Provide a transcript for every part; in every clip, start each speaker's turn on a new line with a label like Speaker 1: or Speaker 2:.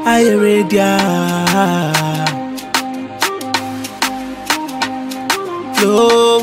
Speaker 1: I ready. Yo,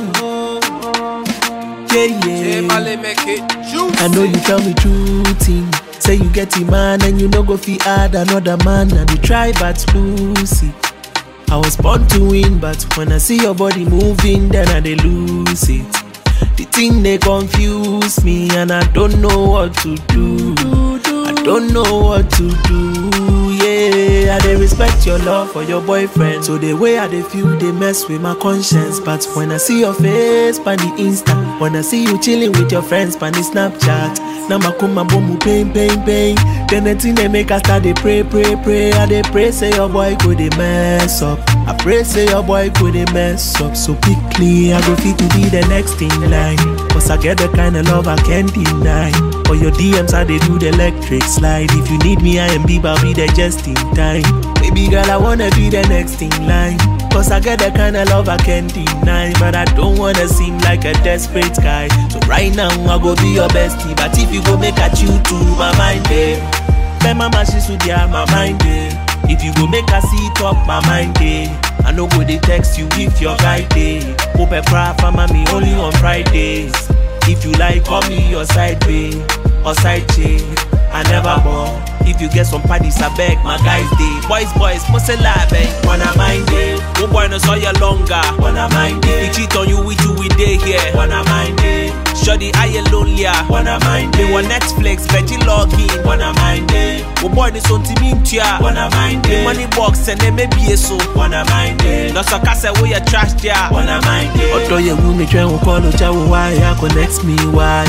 Speaker 1: yeah. I know you tell me true thing. Say you get a man and you no go fi add another man. And you try but lose it. I was born to win, but when I see your body moving, then I dey lose it. The thing they confuse me and I don't know what to do. I don't know what to do. Yeah, I dey respect your love for your boyfriend. So the way I dey feel, they mess with my conscience. But when I see your face on the Insta, when I see you chilling with your friends on the Snapchat, now my kuma boom pain. Then the thing they make us start they pray. I dey pray say your boy could they mess up. I pray say your boy could they mess up. So quickly I go fit to be the next in line. Cause I get the kind of love I can't deny. For your DMs I they do the electric slide. If you need me I am Bieber, I'll be there just in time. Baby girl I wanna be the next in line. Cause I get the kind of love I can't deny. But I don't wanna seem like a desperate guy. So right now I go be your bestie. But if you go make a chew to my mind, babe. Ben mama she should have my mind, babe. If you go make a sit up my mind, babe. I know go they text you if your guy day. Hope a cry for mommy only on Fridays. If you like call me your side babe or side chick. I never bore. If you get some parties, I beg my guys day. Boys, must say lie, babe. Wanna mind it? Oh boy, no saw you longer. Wanna mind it? He cheat on you with you day here. Wanna mind it? Shorty, I you lonelier. Wanna mind it? They want Netflix, veggie login. Wanna mind it? Oh boy, this on team tia. Wanna mind it? Money box and then maybe a so. Wanna mind it? No so cast away your trash there. Wanna mind it? Although you will me try to call you, why you connect me, why?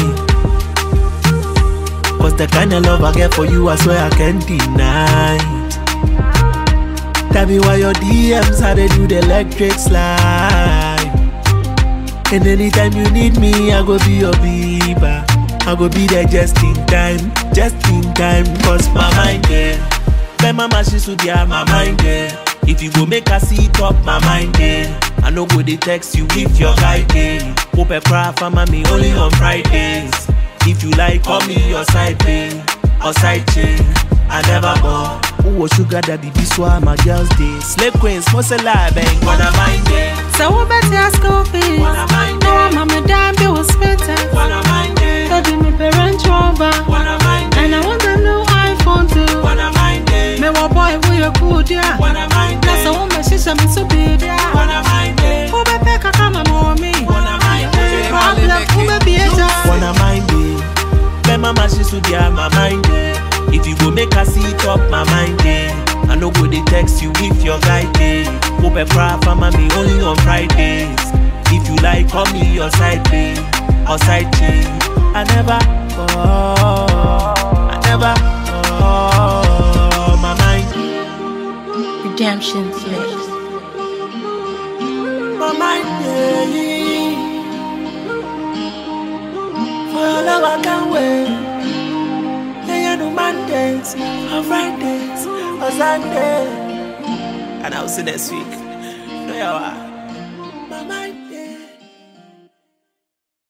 Speaker 1: Cause the kind of love I get for you, I swear I can't deny it. Tell me why your DMs, how they do the electric slide. And anytime you need me, I go be your Bieber. I go be there just in time. Cause my mind there. Ben mama she should have my mind there. If you go make her sit up my mind there. I know go they text you if your guy day. Hope a cry for mommy only on Fridays. If you like, call me your side babe or side chick. I never bore. Who was sugar daddy? This one my girls day. Slave queens, must a lie, bang. Wanna mind it?
Speaker 2: So what better ask coffee?
Speaker 1: Wanna mind it?
Speaker 2: No, I'm a madam, they was better.
Speaker 1: Wanna mind it?
Speaker 2: So do me parent over.
Speaker 1: Wanna mind it?
Speaker 2: And I want a new iPhone too.
Speaker 1: Wanna mind it?
Speaker 2: Me wa boy, we a good yeah.
Speaker 1: Wanna mind it?
Speaker 2: That's a woman, she's a me so big yeah.
Speaker 1: Wanna mind it?
Speaker 2: Who be pick a come and more me?
Speaker 1: Wanna mind it?
Speaker 2: Problem, who be be a child?
Speaker 1: Wanna mind it? Ben mama she should have my mind it. If you go make her sit up my mind it. I know go they text you if your guy day. Hope a cry for mommy only on Fridays. If you like call me your side babe or side chick. I never my mind.
Speaker 2: Redemption Mix.
Speaker 1: My mind, yeah. For your love I can't wait. They are no Mondays, or Fridays, or Sunday. And I'll see next week. No, you are.